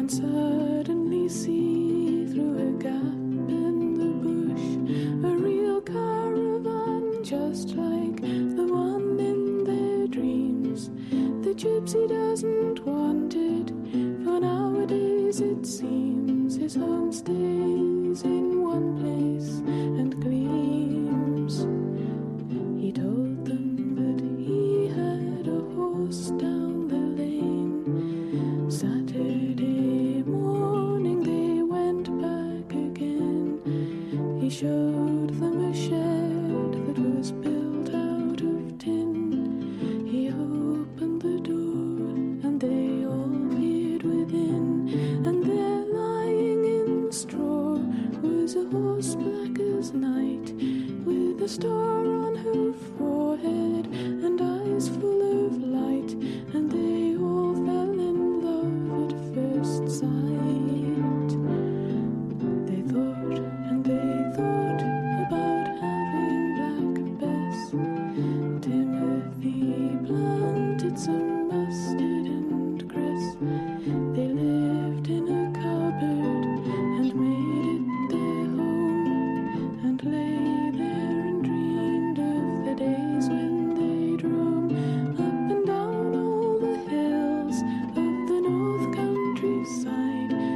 and suddenly see through a gap in the bush a real caravan just like the one in their dreams. The gypsy doesn't want it, for nowadays it seems his home stays in one place and gleams. He told them that he had a horse down the lane. Saturday morning they went back again. He showed them a shed that was built out of tin. He opened the door and they all peered within, and there lying in straw was a horse black as night, with a star on her forehead and eyes full of light, and they all fell in love at first sight. They thought and they thought about having Black Bess. Timothy planted some mustard and cress. They lived in a cupboard and made it their home, and lay there and dreamed of the days when they'd roam up and down all the hills of the north countryside,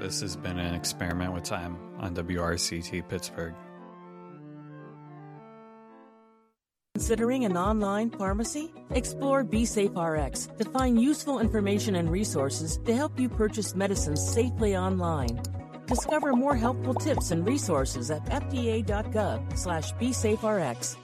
This has been an experiment with time on WRCT Pittsburgh. Considering an online pharmacy? Explore BeSafeRx to find useful information and resources to help you purchase medicines safely online. Discover more helpful tips and resources at fda.gov/BeSafeRx.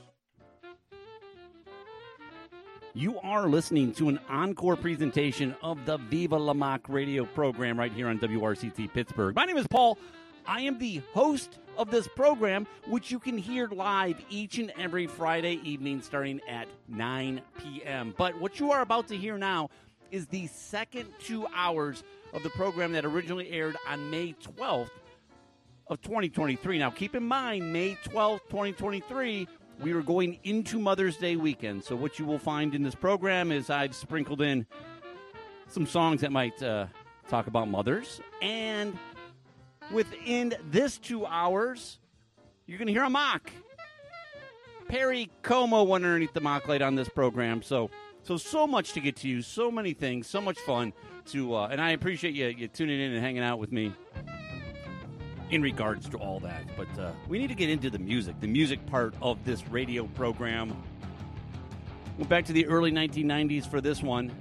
You are listening to an encore presentation of the Viva La Mock radio program right here on WRCT Pittsburgh. My name is Paul. I am the host of this program, which you can hear live each and every Friday evening starting at 9 p.m. But what you are about to hear now is the second 2 hours of the program that originally aired on May 12th of 2023. Now, keep in mind, May 12th, 2023, we are going into Mother's Day weekend. So what you will find in this program is I've sprinkled in some songs that might talk about mothers. And within this 2 hours, you're going to hear a mock. Perry Como went underneath the mock light on this program. So much to get to you, so many things, so much fun to, and I appreciate you tuning in and hanging out with me in regards to all that. But we need to get into the music part of this radio program. Went back to the early 1990s for this one.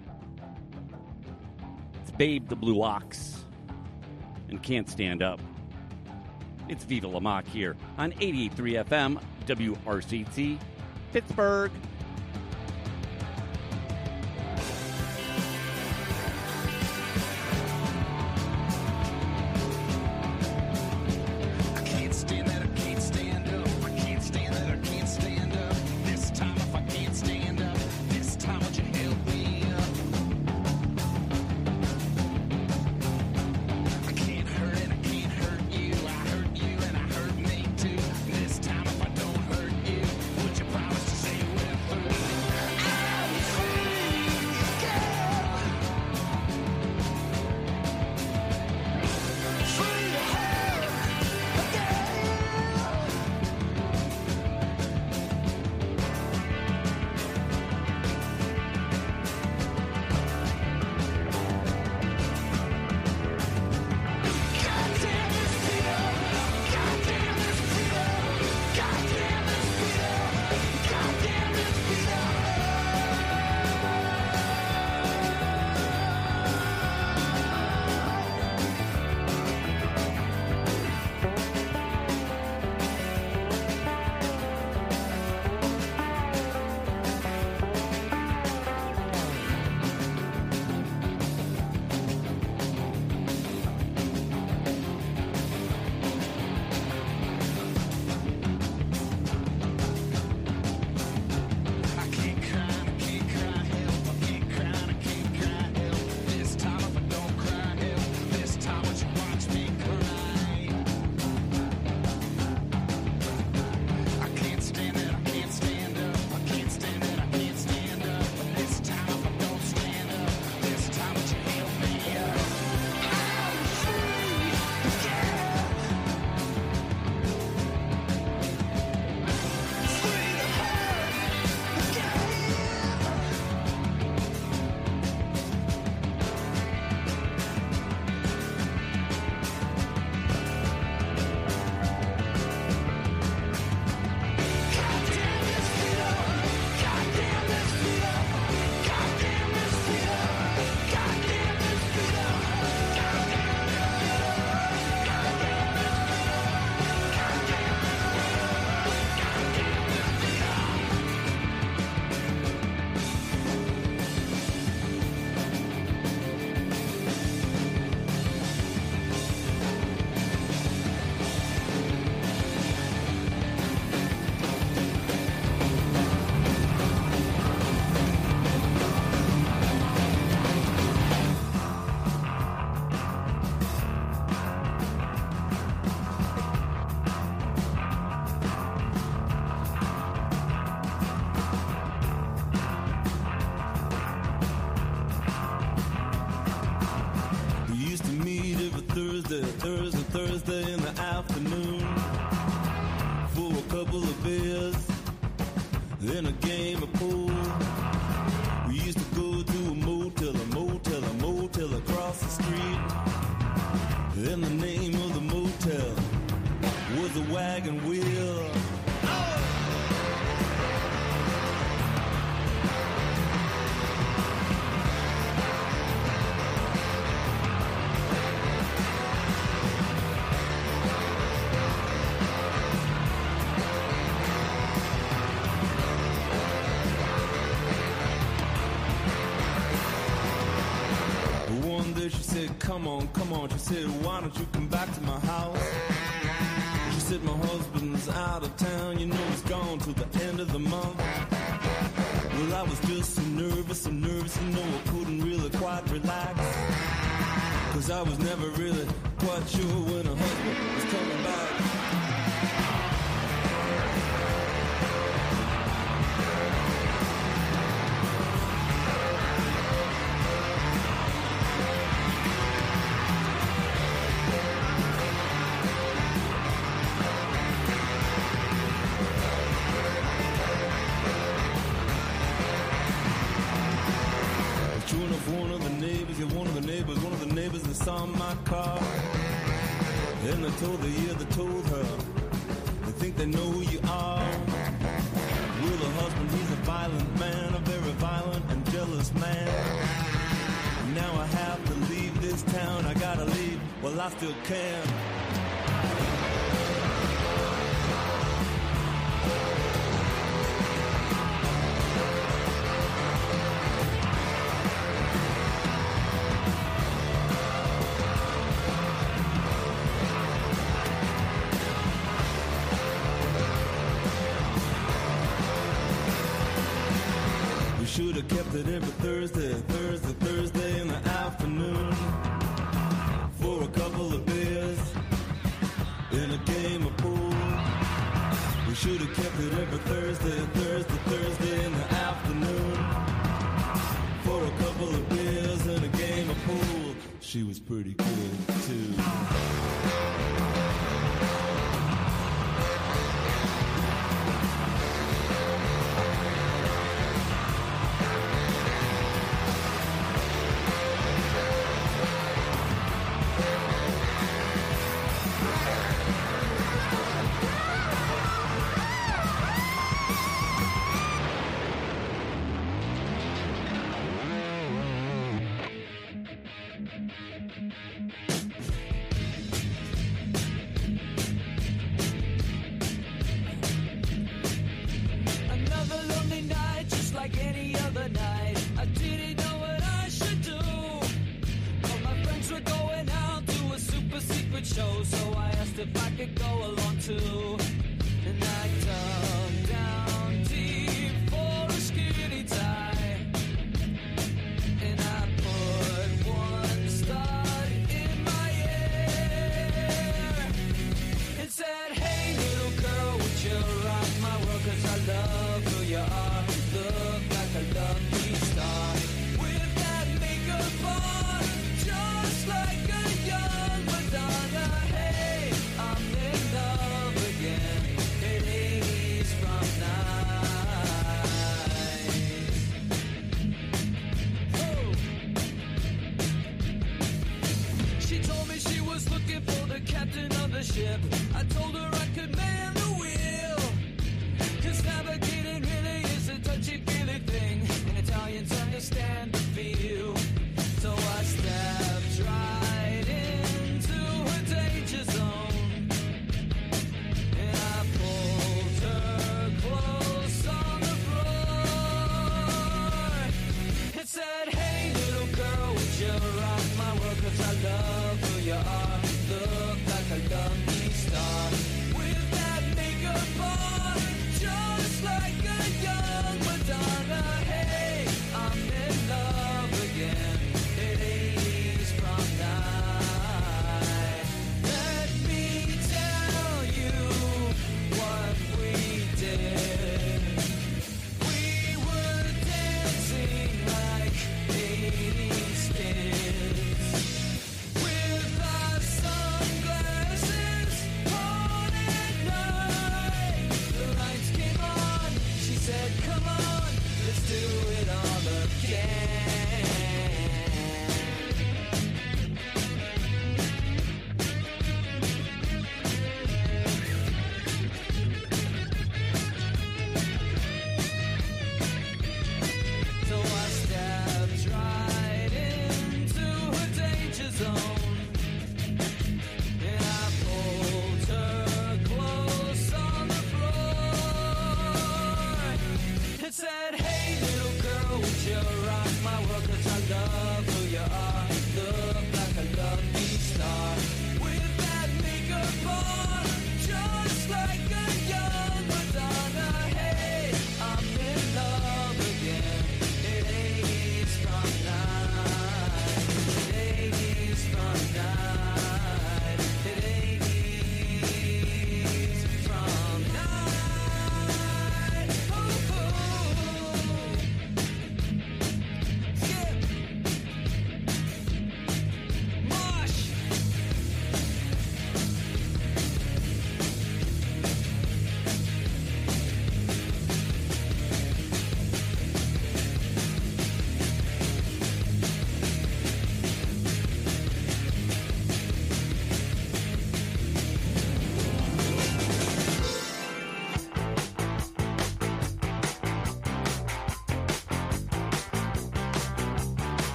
It's Babe the Blue Ox and Can't Stand Up. It's Viva La Mock here on 88.3 FM, WRCT, Pittsburgh. Thursday in the afternoon for a couple of beers and a game of pool. We used to go to a motel across the street And the name of the motel was a wagon wheel. One day she said, come on, come on. She said, why don't you come back to my house? She said, my husband's out of town. You know he's gone till the end of the month. Well, I was just so nervous, you know I couldn't really quite relax. Cause I was never really quite sure when her husband was coming back. One of the neighbors that saw my car. And I told her, yeah, they told her, they think they know who you are. Well, her husband, he's a violent man, a very violent and jealous man. Now I have to leave this town, I gotta leave, well, I still can. Should have kept it every Thursday in the afternoon for a couple of beers in a game of pool. We should have kept it every Thursday in the afternoon for a couple of beers and a game of pool. She was pretty good too. Show, so I asked if I could go along too. And I dug down deep for a skinny tie. And I put one stud in my ear and said, hey little girl, would you rock my world? Cause I love who you are. Look like a lucky star with that makeup on, just like a young Madonna. Hey, I'm in love again. It is from night. She told me she was looking for the captain of the ship. I told her I could man the wheel. Cause navigating really is a touchy-feely thing, and Italians understand the feel. So I stepped right into her danger zone, and I pulled her close on the floor and said, hey little girl, would you rock my world? Cause I love who you are. Look like a lucky star with that makeup on, just like a young Madonna.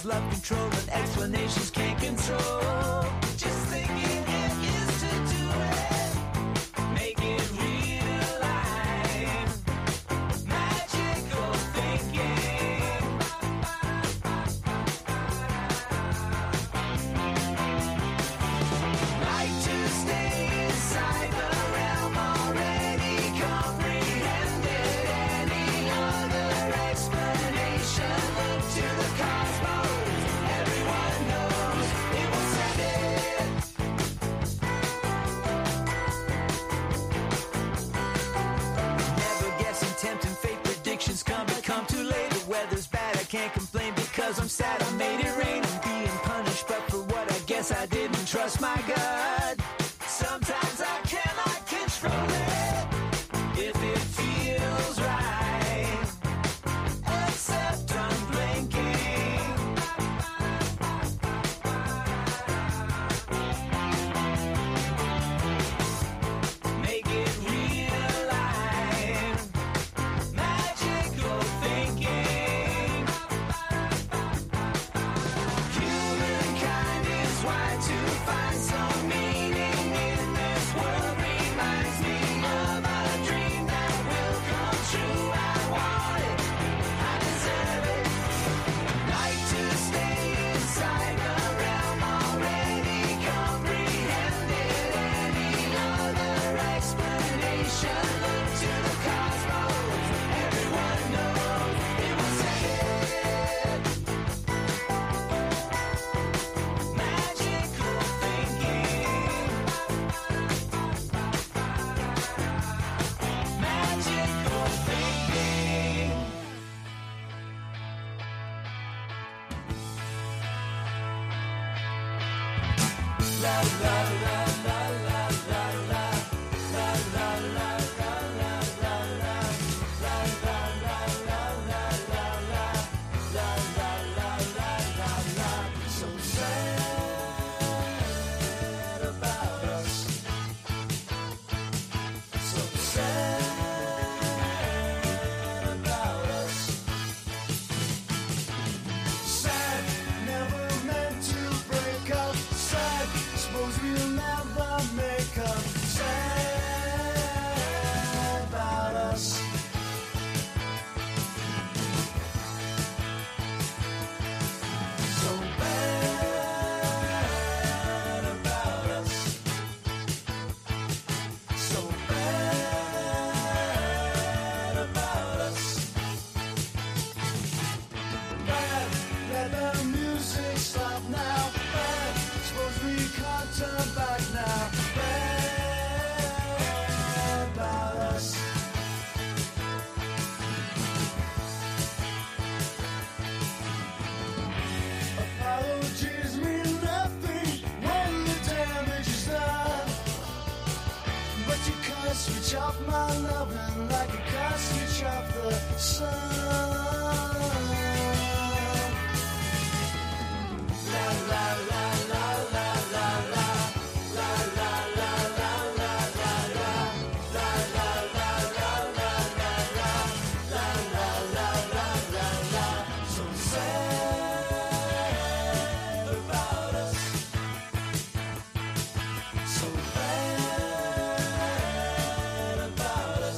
of love control and explanations can't control. Just thinking it is to do it, make it real life, magical thinking. Like to stay inside the realm already comprehended. Any other explanation, look to the cosmos. Everyone knows it will send it. Never guessing, tempting fate, predictions come too late. The weather's bad, I can't complain because I'm sad. I made it rain, I'm being punished, but for what I guess I didn't trust my gut. Sometimes I cannot control it if it feels right, except I'm blinking. Make it real life, magical thinking. Humankind is wired to find some meaning in this world. Reminds me of a dream that will come true. I want it, I deserve it. Like to stay inside the realm already comprehended. Any other explanation, look to the cosmos. Everyone knows it will say it. Magical thinking. Magical thinking. La la la la la la la. La la la la la la la. La la la la la la la. La la la la la la. So sad about us. So sad about us. Sad, never meant to break up. Sad, suppose we'll never make up. Sad about us. So bad about us. So bad about us. Bad, let the music stop now. Bad, suppose we can't turn back now. Bad about us. Apologies mean nothing when the damage is done. But you can't switch off my loving like you can't switch off the sun. La la la la la la la. La la la la la la la. La la la la la la la. La la la la la la. So sad about us. So bad about us.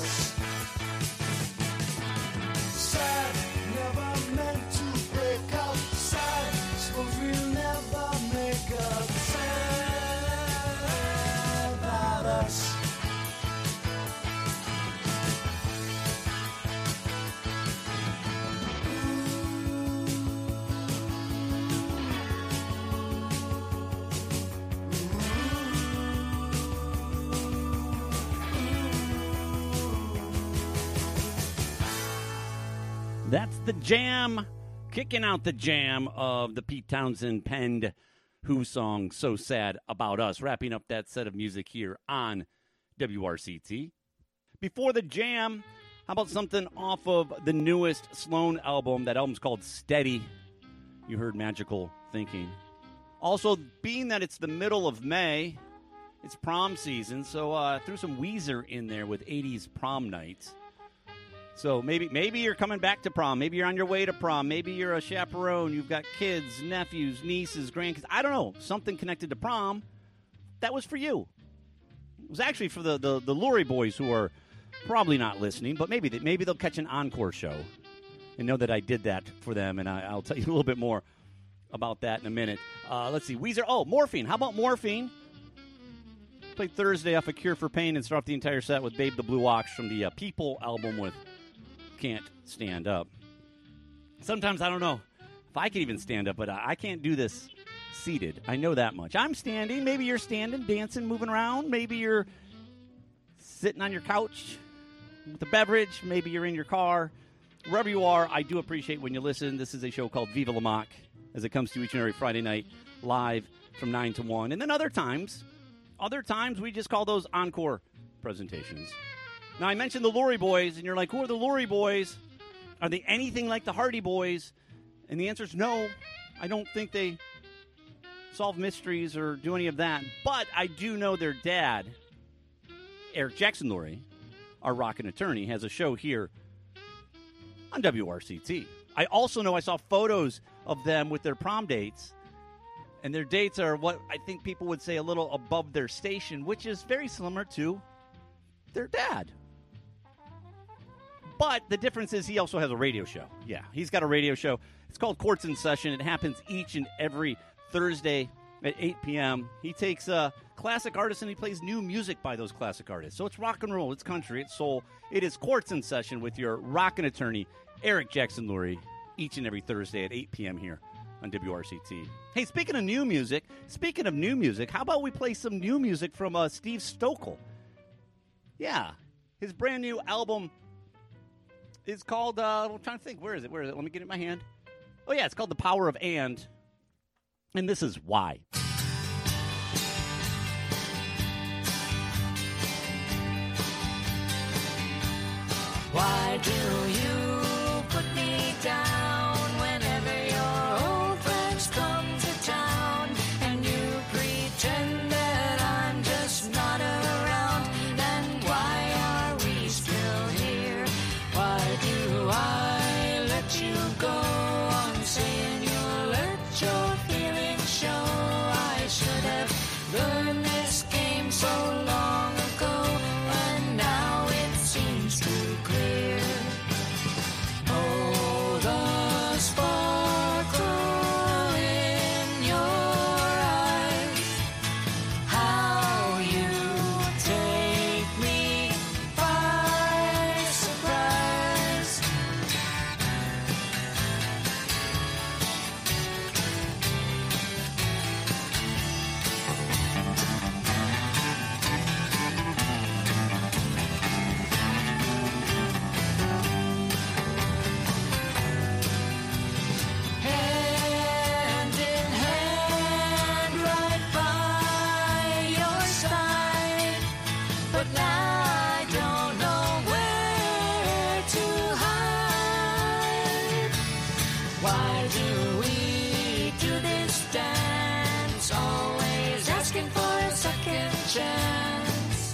Sad, never meant to break up. Sad, suppose we'll never make up. Sad about us. That's the jam, kicking out the jam of the Pete Townsend penned Who song So Sad About Us, wrapping up that set of music here on WRCT. Before the jam, how about something off of the newest Sloan album? That album's called Steady. You heard Magical Thinking. Also, being that it's the middle of May, it's prom season, so threw some Weezer in there with 80s Prom Night. So maybe you're coming back to prom. Maybe you're on your way to prom. Maybe you're a chaperone. You've got kids, nephews, nieces, grandkids. I don't know. Something connected to prom. That was for you. It was actually for the Lurie boys who are probably not listening, but maybe they'll catch an encore show and know that I did that for them, and I'll tell you a little bit more about that in a minute. Let's see. Weezer. Oh, Morphine. How about Morphine? Played Thursday off of Cure for Pain and start off the entire set with Babe the Blue Ox from the People album with Can't Stand Up. Sometimes I don't know if I can even stand up, but I can't do this seated. I know that much. I'm standing. Maybe you're standing, dancing, moving around. Maybe you're sitting on your couch with a beverage. Maybe you're in your car. Wherever you are, I do appreciate when you listen. This is a show called Viva La Mock as it comes to each and every Friday night live from 9 to 1. And then other times we just call those encore presentations. Now, I mentioned the Lurie Boys, and you're like, who are the Lurie Boys? Are they anything like the Hardy Boys? And the answer is no. I don't think they solve mysteries or do any of that. But I do know their dad, Eric Jackson Lurie, our rockin' attorney, has a show here on WRCT. I also know I saw photos of them with their prom dates. And their dates are what I think people would say a little above their station, which is very similar to their dad. But the difference is he also has a radio show. Yeah, he's got a radio show. It's called Courts in Session. It happens each and every Thursday at 8 p.m. He takes classic artists and he plays new music by those classic artists. So it's rock and roll, it's country, it's soul. It is Courts in Session with your rockin' attorney, Eric Jackson Lurie, each and every Thursday at 8 p.m. here on WRCT. Hey, speaking of new music, how about we play some new music from Steve Stokely? Yeah, his brand new album is called, I'm trying to think, where is it? Let me get it in my hand. Oh, yeah, it's called The Power of And this is why. Why do you put me down whenever your old friends come to town and you pretend that I'm just not around? And why are we still here? Why do I let you go on saying you'll let your feelings show? I should have learned this game so long ago, and now it seems too clear. Oh, the sparkle in your eyes, how you take me by surprise. Hand in hand, right by your side, but now I don't know where to hide. Why do we do this dance? Always asking for a second chance,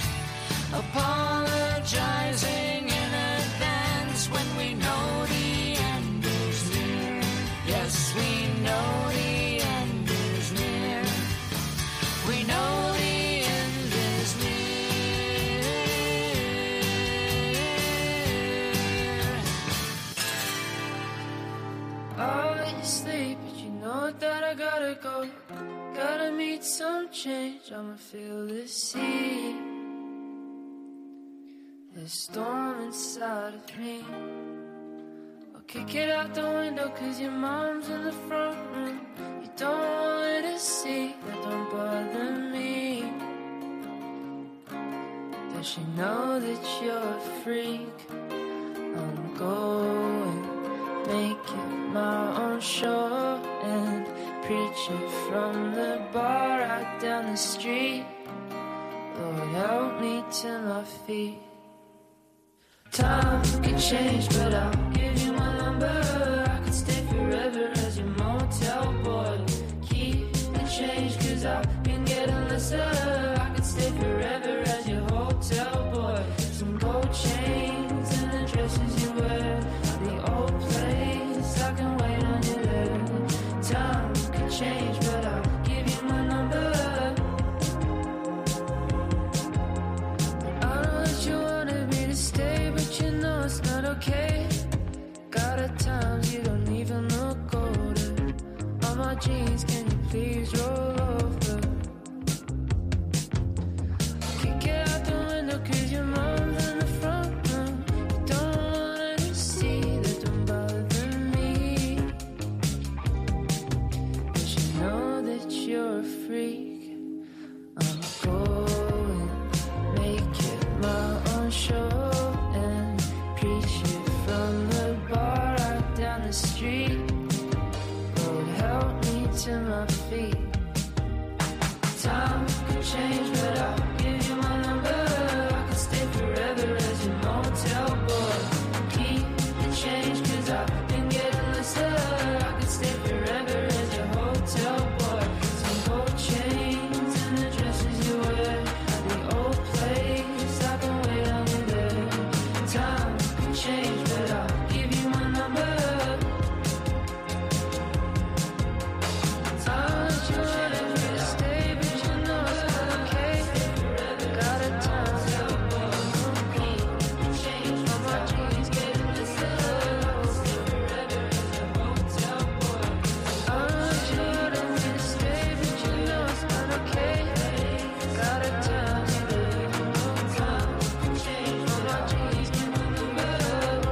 apologizing in advance when we know the end is near. Yes, we know the end is near. We know the end is near. I'll let you sleep, but you know that I gotta go. Gotta meet some change, I'ma feel the sea. There's storm inside of me. I'll kick it out the window, cause your mom's in the front room. You don't want her to see, that don't bother me. Does she know that you're a freak? I'm going, make it my own show and preach it from the bar out down the street. Lord, help me to my feet. Time can change, but I'll give you my number. I could stay forever as your motel boy. Keep the change, cause I've been getting lesser. I could stay forever as your hotel boy. Some gold chains and the dresses you my jeans, can you please roll over? Kick it out the window 'cause your mom's in the front room. You don't want her to see that, don't bother me. But you know that you're a freak. I'm going, make it my own show and preach it from the bar right down the street. Lord, help me to my feet. Time could change, but I'll give you my number. I could stay forever as your motel boy. Keep the change, 'cause I've been getting lesser. I could stay forever as your hotel boy. Some gold chains and the dresses you wear. The old place, I can wait on you there. Time could change, but I'll give you my number. Time could change, stay, but you know it's not okay. Got a time, change all my jeans, getting this love. I'm shouldn't be to stay, but you know it's not okay. Got a time, change all my jeans, getting this love.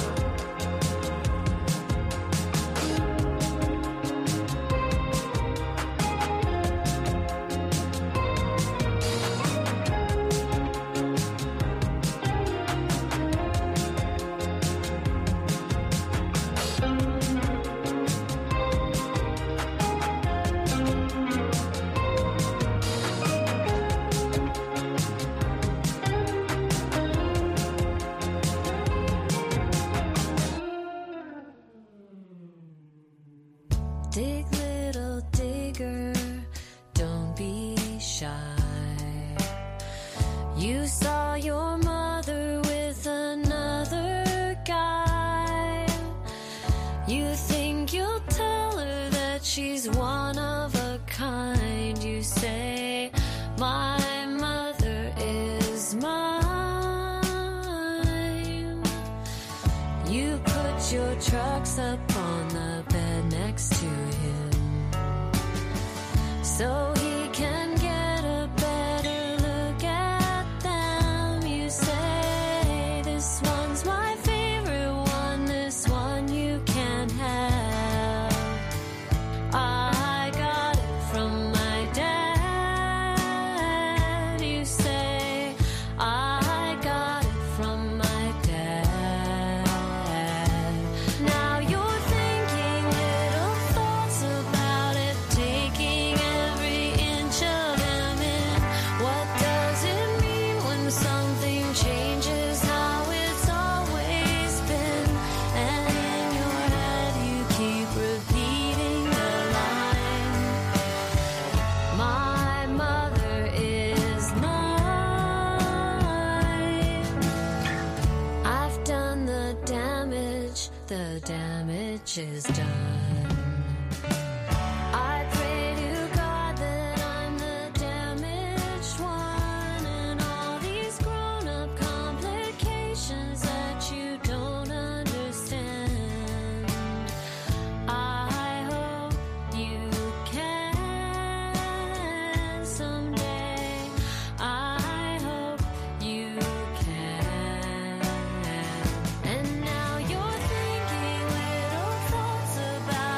Dig, little digger, don't be shy. You saw your mother with another guy. You think you'll tell her that she's one of a kind. You say, my mother is mine. You put your trucks up on the bed next to him so he can get a better look at them. You say, this one's my favorite one, this one you can't have. I got it from my dad. You say, I got it from my dad. Now you're thinking little thoughts about it, taking every inch of them in. What does it mean when something changes how it's always been? And in your head you keep repeating the line, my mother is mine. I've done the damage is done. I pray to God that I'm the damaged one, and all these grown-up complications that you don't understand. I hope you can someday. I hope you can. And now you're thinking little thoughts about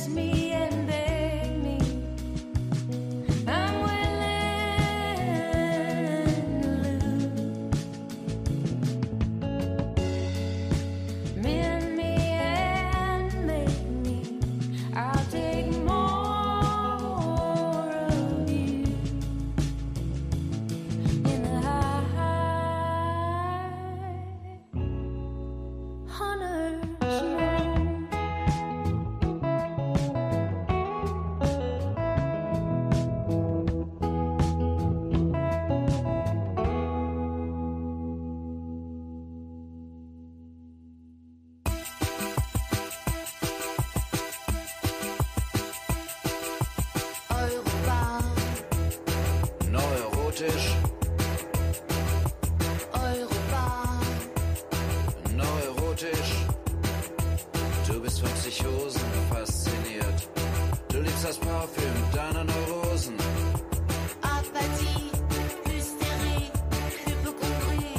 kiss me and beg me. I'm willing to lose. Mend me and make me. I'll take more of you in the high hunter's moon. Europa, Neurotisch, Europa, neurotisch. Du bist von Psychosen fasziniert. Du liebst das Parfüm deiner Neurosen. Apathie, Hysterie, Hypochondrie,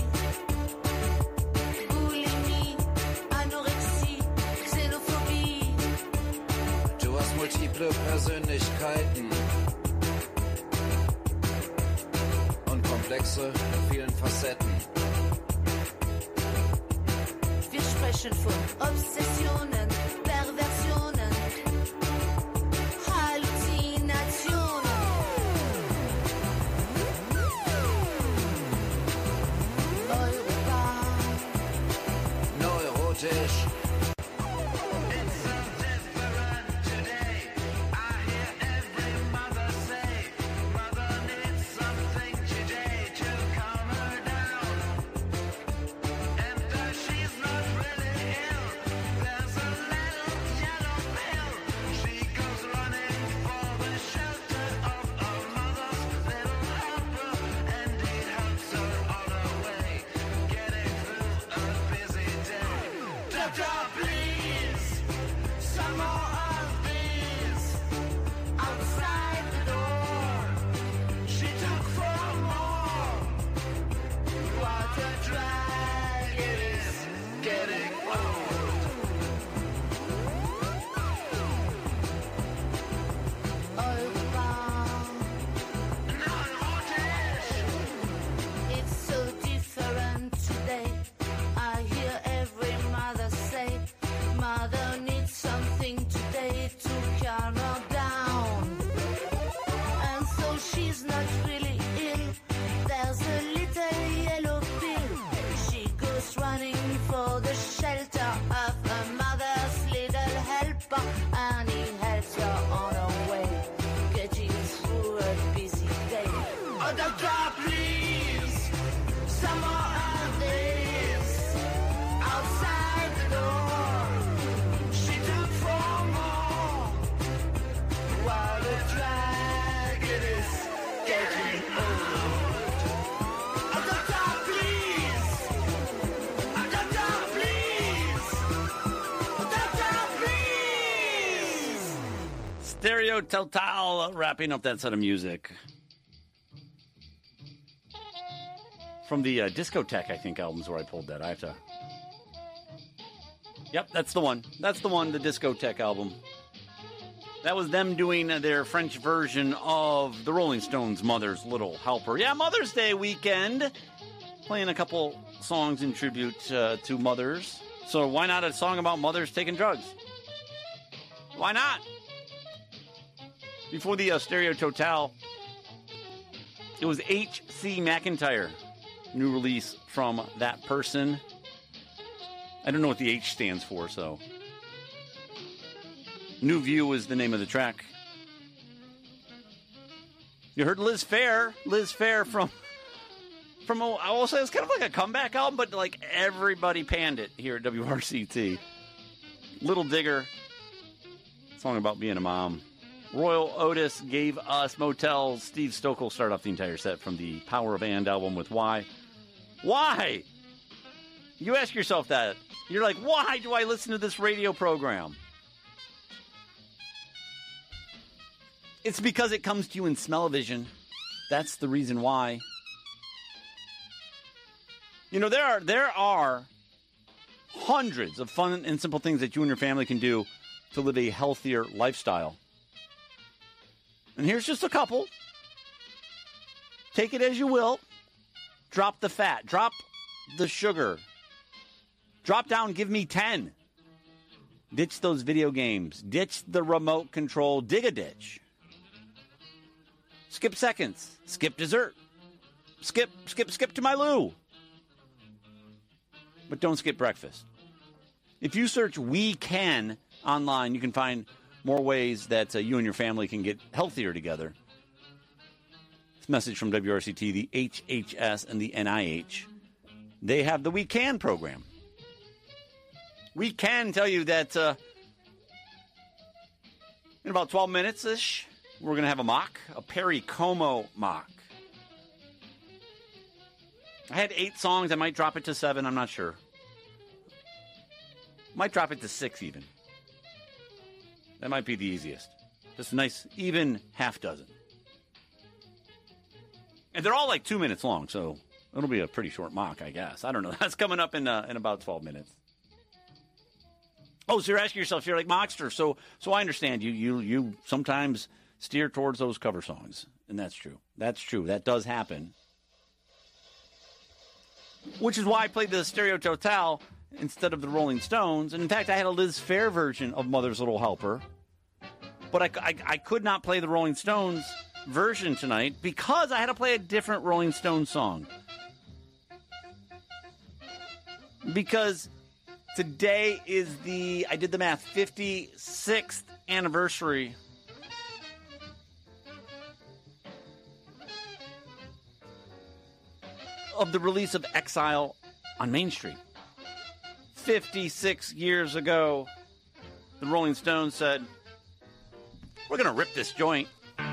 Bulimie, Anorexie, Xenophobie. Du hast multiple Persönlichkeiten. Und Komplexe in vielen Facetten. Wir sprechen von Obsessionen, Perversionen, Halluzinationen. Europa, Neurotisch. it's so different today. I hear every mother say, mother needs something today to calm her down. And so she's not really ill. There's a little yellow pill. She goes running for the shelter of her mother's little helper, and he helps her on her way, getting through a busy day. Oh, doctor, please, some more of this. Outside the door, she took 4 more, while the dragon is getting old. Oh, doctor, please. Oh, doctor, please. Oh, doctor, please. Stereo Total wrapping up that set of music. From the Discotheque, I think, albums where I pulled that. I have to... Yep, that's the one. That's the one, the Discotheque album. That was them doing their French version of the Rolling Stones' Mother's Little Helper. Yeah, Mother's Day weekend. Playing a couple songs in tribute to mothers. So why not a song about mothers taking drugs? Why not? Before the Stereo Total, it was H.C. McIntyre. New release from that person. I don't know what the H stands for, so. New View is the name of the track. You heard Liz Phair. Liz Phair from I will say it's kind of like a comeback album, but like everybody panned it here at WRCT. Little Digger. Song about being a mom. Royal Otis gave us Motels. Steve Stokely started off the entire set from the Power of And album with Why. Why? You ask yourself that. You're like, why do I listen to this radio program? It's because it comes to you in smell-o-vision. That's the reason why. You know, there are hundreds of fun and simple things that you and your family can do to live a healthier lifestyle. And here's just a couple. Take it as you will. Drop the fat. Drop the sugar. Drop down, give me 10. Ditch those video games. Ditch the remote control. Dig a ditch. Skip seconds. Skip dessert. Skip to my loo. But don't skip breakfast. If you search We Can online, you can find more ways that you and your family can get healthier together. This message from WRCT, the HHS, and the NIH. They have the We Can program. We can tell you that in about 12 minutes-ish, we're going to have a mock, a Perry Como mock. I had 8 songs. I might drop it to 7. I'm not sure. Might drop it to 6 even. That might be the easiest. Just a nice, even half dozen. And they're all like 2 minutes long, so it'll be a pretty short mock, I guess. I don't know. That's coming up in about 12 minutes. Oh, so you're asking yourself, you're like, Mockster, so I understand you sometimes steer towards those cover songs. And that's true. That's true. That does happen. Which is why I played the Stereo Total instead of the Rolling Stones. And in fact, I had a Liz Phair version of Mother's Little Helper. But I could not play the Rolling Stones version tonight because I had to play a different Rolling Stones song. Because today is I did the math, 56th anniversary of the release of Exile on Main Street. 56 years ago, the Rolling Stones said, we're going to rip this joint.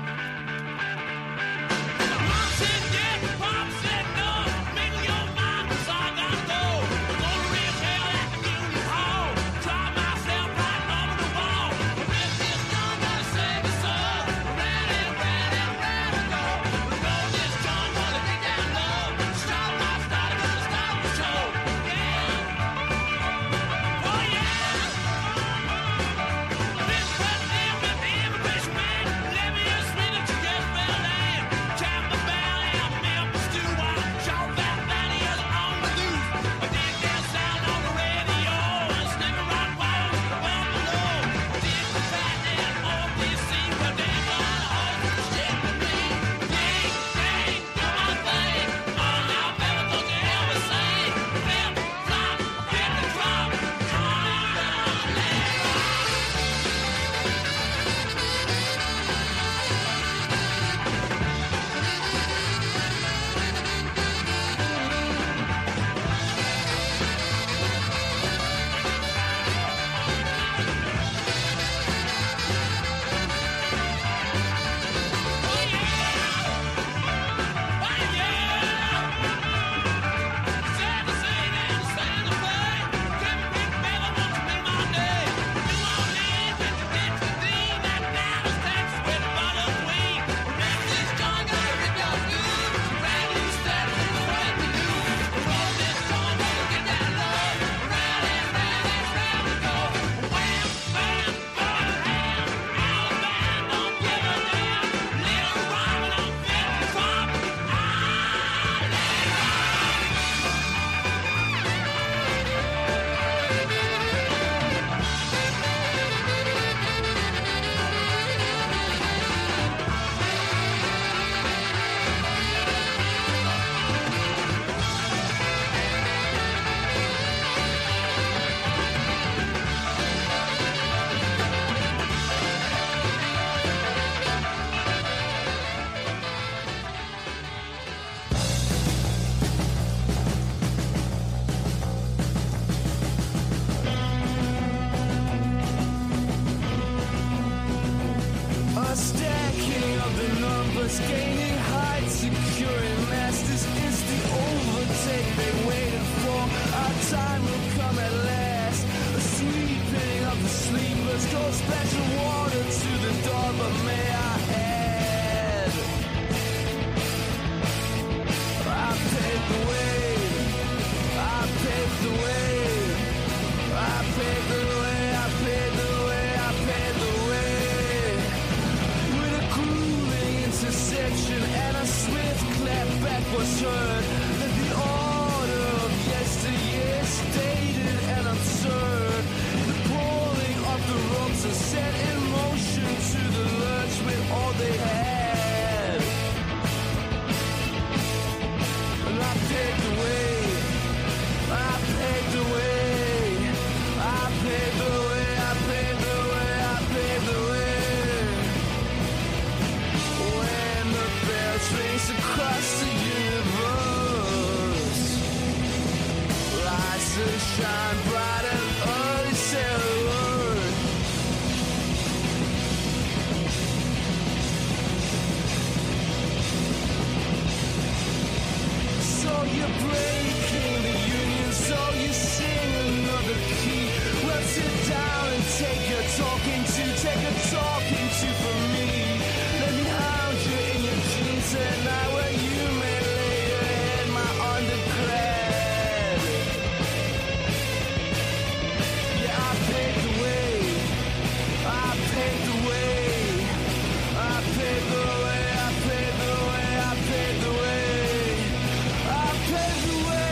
numbers gaining height, securing masters is the overtake they waited for. Our time will come at last. A sweeping of the sleepers, cold splash of water to the door, but may I add, I paved the way, I paved the way, I paved the way, I paved the way, I back was heard. That the order of yesteryear is dated and absurd. The pulling of the ropes is set in motion to the lurch with all they had. And I paved the way. I paved the way. I paved the way. I paved the way. I paved the way. When the bell rings across the universe, lights that shine bright and early sailor. So you're breaking the union, so you sing another key. Well, sit down and take a talking to from me. Let me hound you in your jeans at night where you may lay your head, my undergrad. Yeah, I paved the way. I paved the way. I paved the way. I paved the way. I paved the way. I paved the way.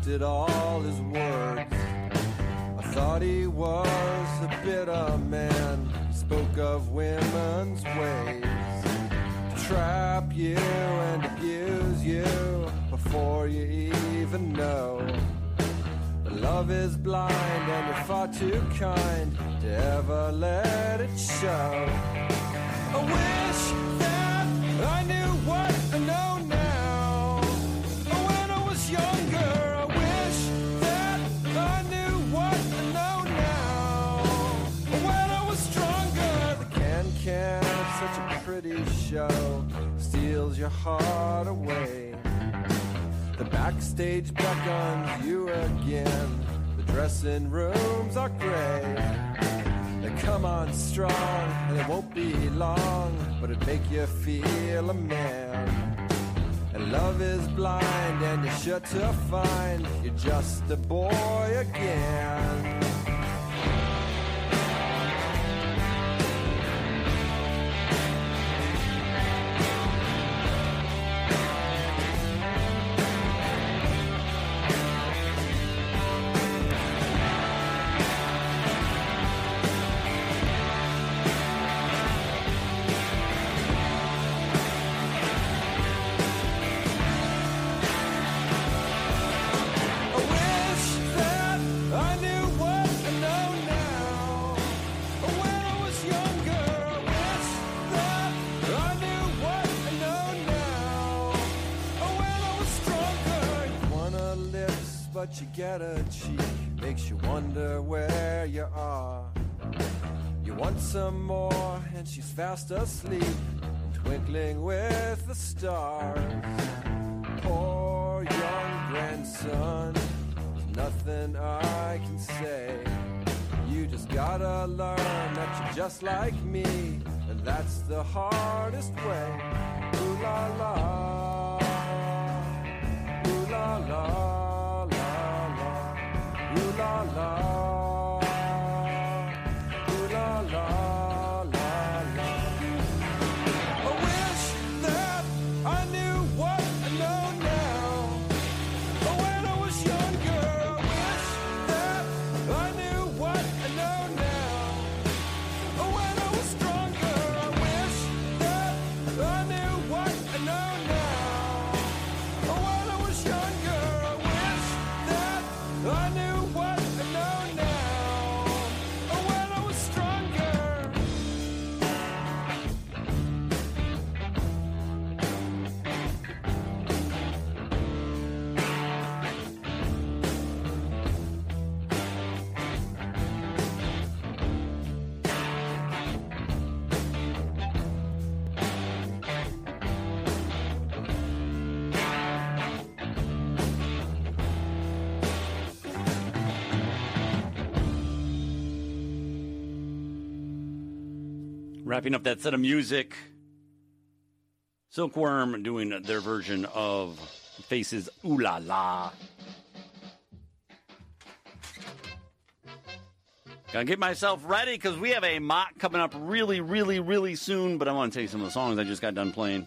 twisted all his words. I thought he was a bitter man. He spoke of women's ways to trap you and abuse you before you even know. But love is blind and you're far too kind to ever let it show. I wish that I knew what I know now. When I was younger, I wish that I knew what I know now. When I was stronger, the can, such a pretty show, steals your heart away. The backstage beckons you again. The dressing rooms are gray. They come on strong, and it won't be long, but it'd make you feel a man. And love is blind, and you're sure to find you're just a boy again. But you get a cheek, makes you wonder where you are. You want some more, and she's fast asleep, and twinkling with the stars. Poor young grandson, there's nothing I can say. You just gotta learn that you're just like me, and that's the hardest way. Ooh la la, ooh la la. Ooh la la, ooh la la, la la. I wish that I knew what I know now. When I was younger, I wish that I knew what I know now. When I was stronger, I wish that I knew what I know now. When I was younger, I wish that I knew. Wrapping up that set of music, Silkworm doing their version of Faces Ooh La La. Gotta get myself ready because we have a mock coming up really, really, really soon, but I want to tell you some of the songs I just got done playing.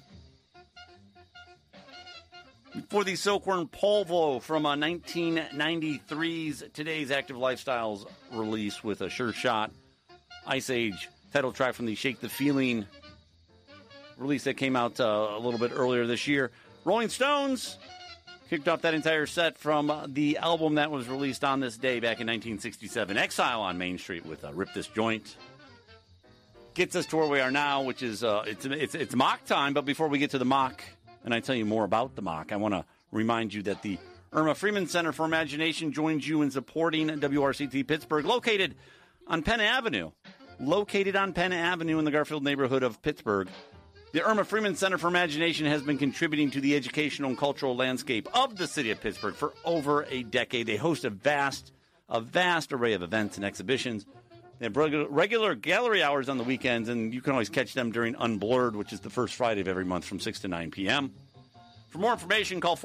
For the Silkworm Polvo from 1993's Today's Active Lifestyles release with a Sure Shot, Ice Age title track from the Shake the Feeling release that came out a little bit earlier this year. Rolling Stones kicked off that entire set from the album that was released on this day back in 1967, Exile on Main Street with Rip This Joint. Gets us to where we are now, which is it's mock time. But before we get to the mock, and I tell you more about the mock, I want to remind you that the Irma Freeman Center for Imagination joins you in supporting WRCT Pittsburgh, located on Penn Avenue. Located on Penn Avenue in the Garfield neighborhood of Pittsburgh, the Irma Freeman Center for Imagination has been contributing to the educational and cultural landscape of the city of Pittsburgh for over a decade. They host a vast array of events and exhibitions. They have regular gallery hours on the weekends, and you can always catch them during Unblurred, which is the first Friday of every month from 6 to 9 p.m. For more information, call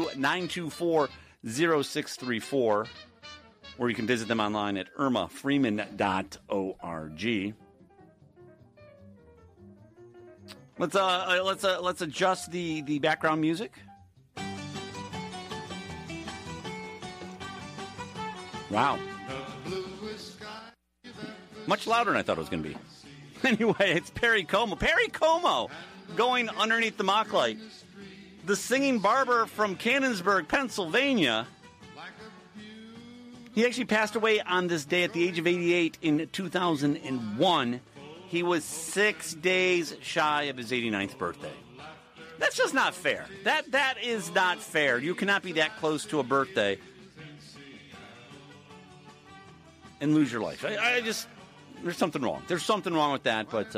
412-924-0634. Or you can visit them online at irmafreeman.org. Let's adjust the background music. Wow. Much louder than I thought it was going to be. Anyway, it's Perry Como. Perry Como going underneath the mock light. The singing barber from Canonsburg, Pennsylvania. He actually passed away on this day at the age of 88 in 2001. He was 6 days shy of his 89th birthday. That's just not fair. That is not fair. You cannot be that close to a birthday and lose your life. I just, there's something wrong. There's something wrong with that, but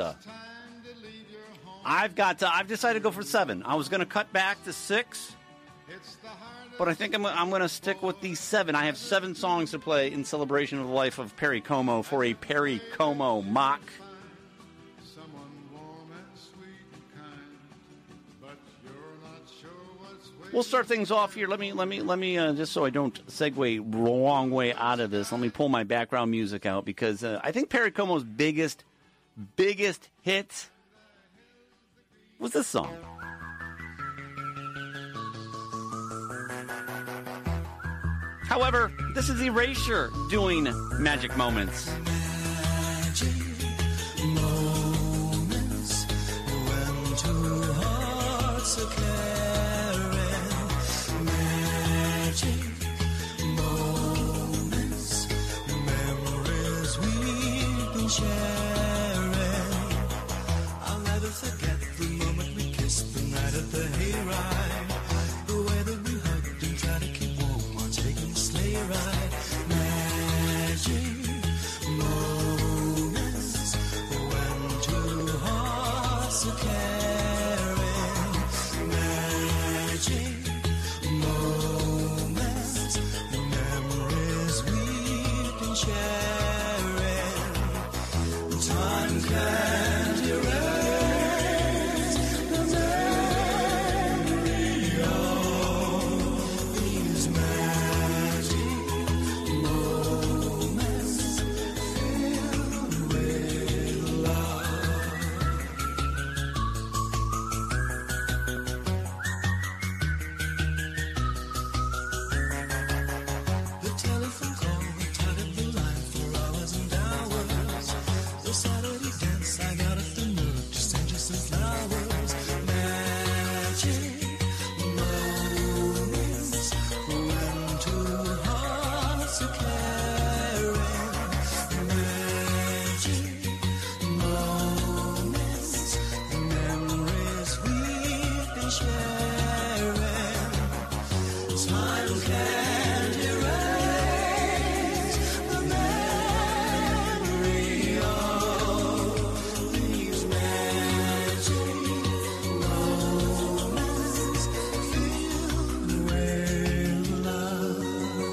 I've decided to go for 7. I was going to cut back to 6, but I think I'm going to stick with the 7. I have 7 songs to play in celebration of the life of Perry Como for a Perry Como mock. We'll start things off here. Let me just so I don't segue wrong way out of this. Let me pull my background music out because I think Perry Como's biggest hit was this song. However, this is Erasure doing Magic Moments. Moments when two hearts are caring, magic moments, memories we've been sharing. I'll never forget the moment we kissed the night of the hayride, the way that we hugged and tried to keep warm while taking a sleigh ride. Magic moments when two hearts are caring, magic moments, memories we've been sharing. Time can't erase the memory of these magic moments filled with love. The telephone call tied up the line for hours and hours. The Saturday dance, I got up the nerve to send you some flowers. Magic moments when two hearts are caring. Magic moments, memories we've been sharing. Time can't erase the memory of these magic moments filled with love.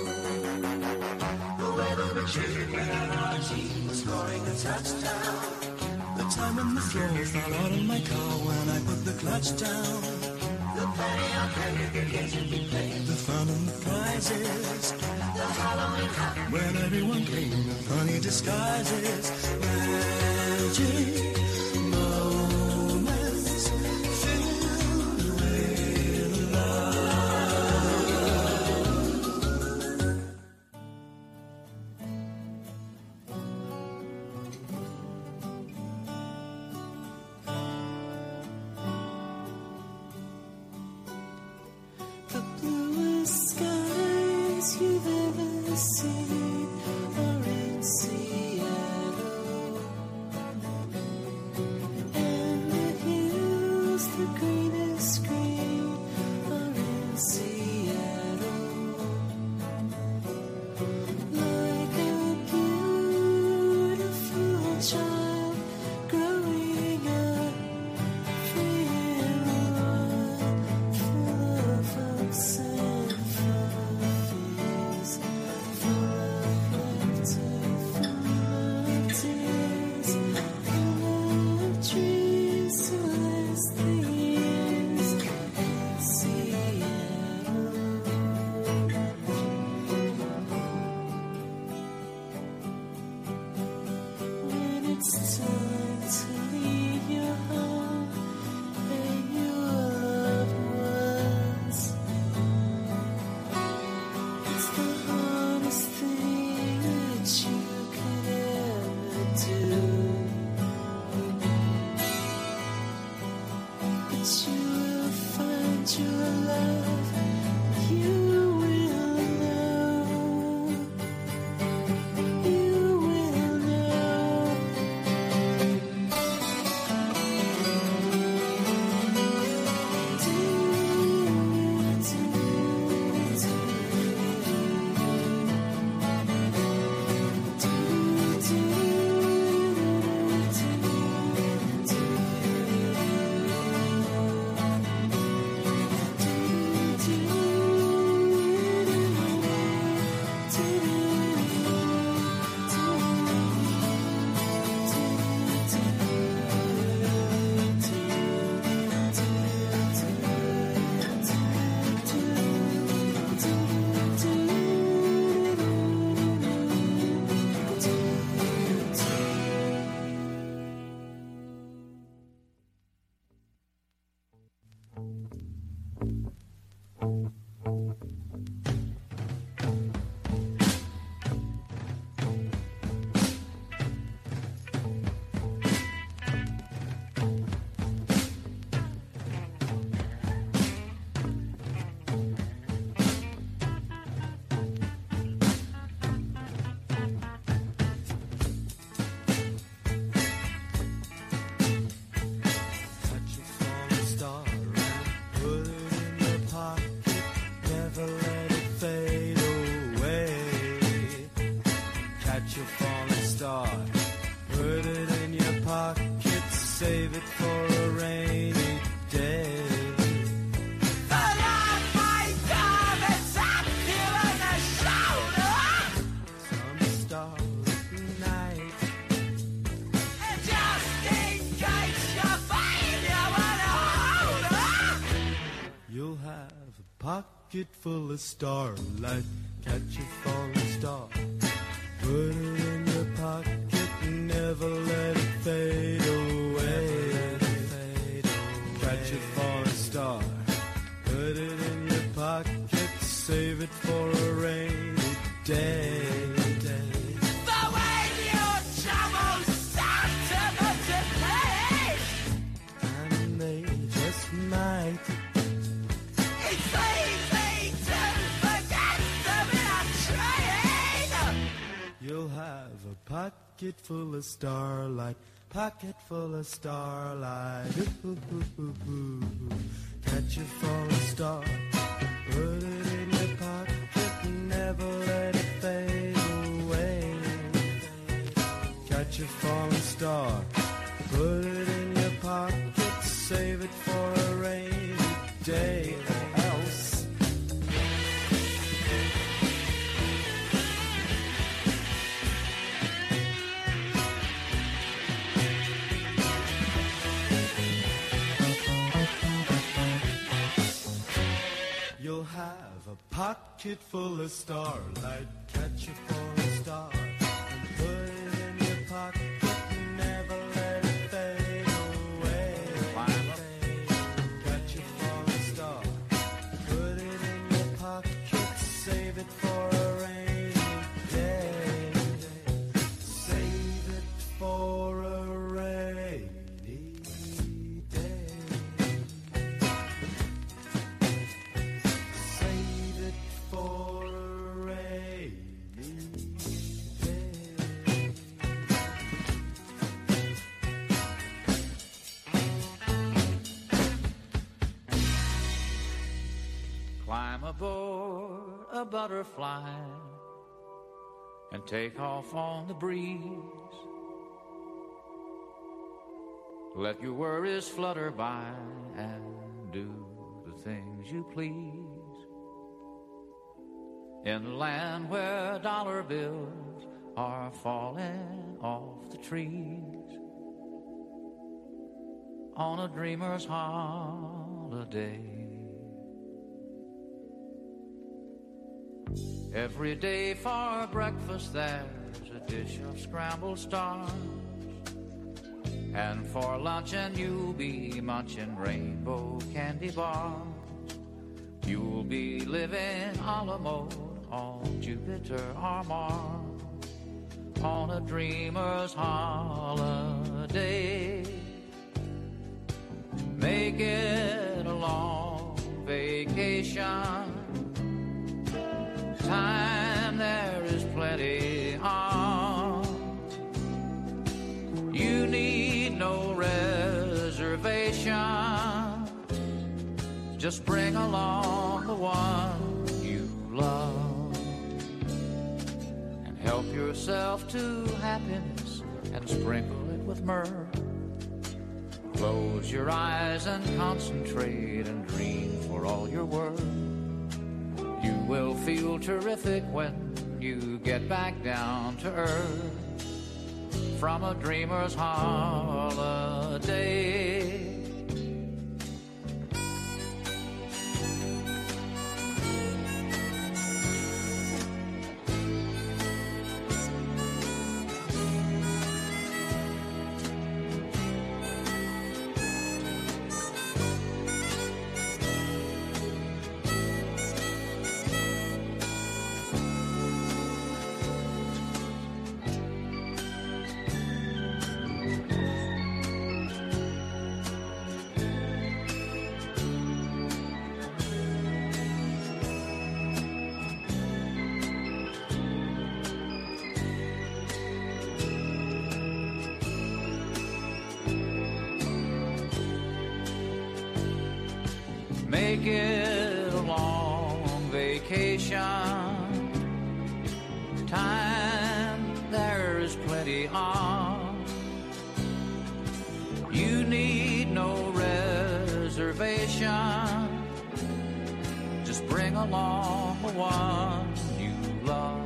The way that we cheered when our team was scoring a touchdown. The time when the floor fell out of my car when I put the clutch down. The penny on penny begins to be played. The fun and the prizes. The Halloween hop when everyone came in funny disguises. Magic moments filled with love. The bluest skies you've ever seen are in Seattle, and the hills, the greenest green, are in Seattle. Like a beautiful child growing up, free and wild, full of hopes and full of fears, full of laughter, full of tears, full of dreams to last the years in Seattle. When it's time to leave your home and your loved ones, it's the hardest thing pocket, save it for a rainy day. Pocket full of starlight, catch a falling star. Put it in your pocket and never let it fade away. Catch a falling star. Put it in your pocket, save it for a rainy day. But when your troubles start to multiply, and they just might. You'll have a pocket full of starlight, pocket full of starlight. Ooh, ooh, ooh, ooh. Catch a falling star, put it in your pocket and never let it fade away. Catch a falling star, put it in your pocket, save it for a rainy day. Else you'll have a pocket full of starlight, catch a falling star, and put it in your pocket and never let it fade away. Catch a falling star, put it in your pocket, save it for a rainy day. Save it for a rainy day. For a rainy day. Climb aboard a butterfly and take off on the breeze. Let your worries flutter by and do the things you please. In a land where dollar bills are falling off the trees, on a dreamer's holiday. Every day for breakfast there's a dish of scrambled stars, and for luncheon you'll be munching rainbow candy bars. You'll be living a la mode on Jupiter or Mars, on a dreamer's holiday. Make it a long vacation. Time there is plenty of. You need no reservation. Just bring along the one you love, and help yourself to happiness and sprinkle it with myrrh. Close your eyes and concentrate and dream for all you're worth. You will feel terrific when you get back down to earth from a dreamer's holiday. Make it a long vacation. Time there's plenty of. reservation. Just bring along the one you love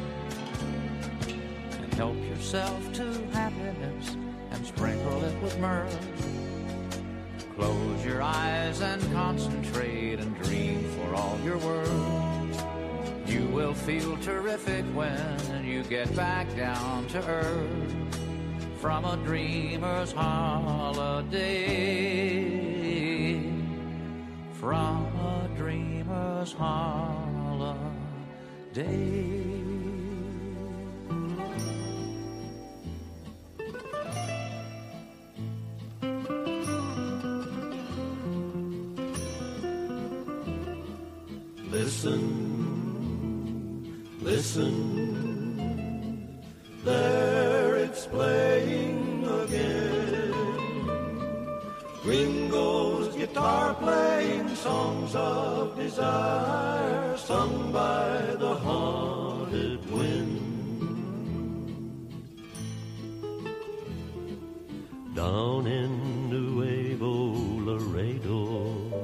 and help yourself to happiness and sprinkle it with mirth. Close your eyes and concentrate and dream for all you're worth. You will feel terrific when you get back down to earth from a dreamer's holiday. From a dreamer's holiday. Listen, listen, there it's playing again. Ringo's guitar playing songs of desire, sung by the haunted wind. Down in Nuevo Laredo,